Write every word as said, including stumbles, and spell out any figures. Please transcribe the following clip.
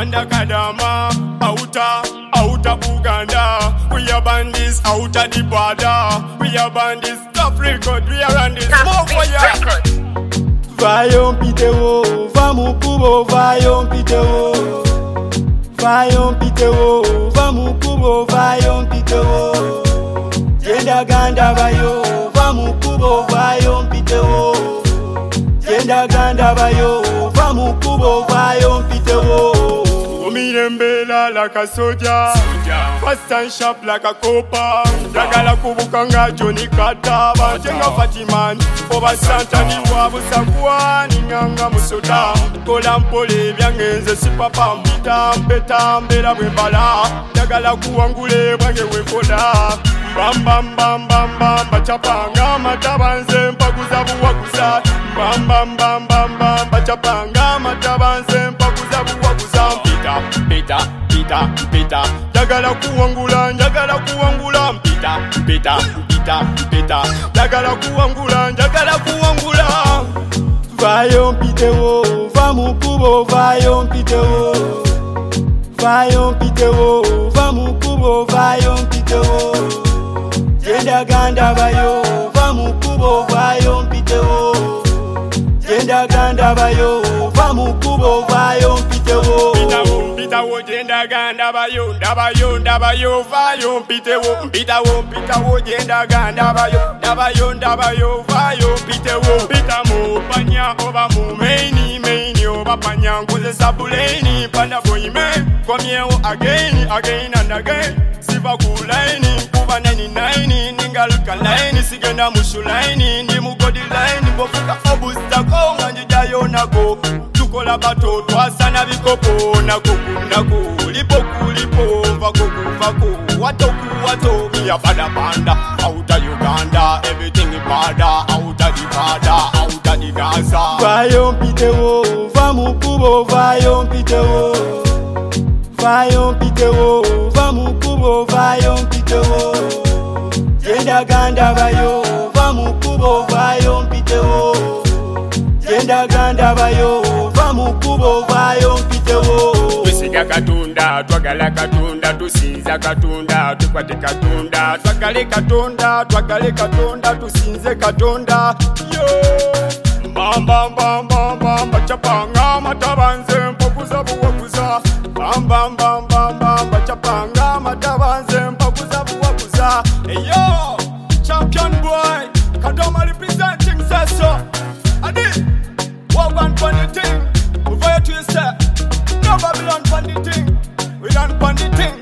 Uganda Kadama, outer, outer Uganda. We are bandits outer the border. We are bandits, tough record, we are on this smoke for ya. Vaillons Pitero, vamos Kubo, vaillons Pitero. Vaillons Pitero, vamos Kubo, vaillons Pitero. Genda Ganda vayo, vamos Kubo, vaillons Pitero. Genda Ganda vayo, vamos Kubo, vaillons Pitero. Mirembela like a soldier, fast and sharp like a copper. Jagala kubukanga Johnny Carter, Banjenga Fatiman, over Santa Niwa, Busakwa, Ninganga Musoda, Kolampole, Biangenze, Sipapa, Mbita, Mbeta, Mbela, Webala, Jagala kuangule, Bange Wekoda. Bam bam bam bam bam, Bachapanga, Matabanze, Mpakuzabu Wakusa. Bam bam bam bam bam, Bachapanga, Matabanze, Mpakuzabu Wakusa. Pita, pita, pita, pita. Jagala kuangula, jagala kuangula. Pita, pita, pita, pita. Jagala kuangula, jagala kuangula. Vaillons Pitero, vamos Kubo, vaillons Pitero. Vaillons Pitero, vamos Kubo, vaillons Pitero. Genda Ganda vayo, vamos Kubo, vaillons Pitero. Genda Ganda vayo, vamos Kubo, vaillons Pitero. Pitawo, Genda Ganda vayo, Dabayo, Dabayo, vaillons Pitero. Pitawo, Pitawo, Genda Ganda vayo, Dabayo, Dabayo, vaillons Pitero. Pitamo, Panya, Oba Mu, Maini, Maini, Oba Panya, Goze Sabuleni, Panda Boy Me, come here again, again and again. Siva Kulaini, Kuba ninety-nine, Ningaluka Line, Sigenda Mushulaini, Nimugodi Line, Bofuka Obusta Konga, Njidayo Nago, Tukola Bato, Twasana Bikopo, Nago, Nago, Lipoku, Lipo, Vakoku, Vako, Watoku, Wato, Mia Bada Banda, outa Uganda, everything is bada, outa the bada, outa the Gaza. Vaillons Pitero, vamos Kubo, vaillons Pitero. Vaillons Pitero, vamos Kubo, vaillons Pitero. Genda Ganda vayo, vamos Kubo, vaillons Pitero. Genda Ganda vayo, vamos Kubo, vaillons Pitero. Tusiga Katunda, twagala Katunda, tusinza Katunda, tukwate Katunda, twagale Katunda, twagale Katunda, tusinze Katunda. Yo, bam bam bam bam bam, Bachapanga, Matabanze, Mpokuza Buwakuza. Bam bam bam bam bam, Bachapanga, Matabanze, Mpakuza Buwakuza. Hey yo, champion boy, Kadoma representing Sasso. Adi, walk on funny thing, we fire to yourself. No Babylon funny thing, we done funny thing.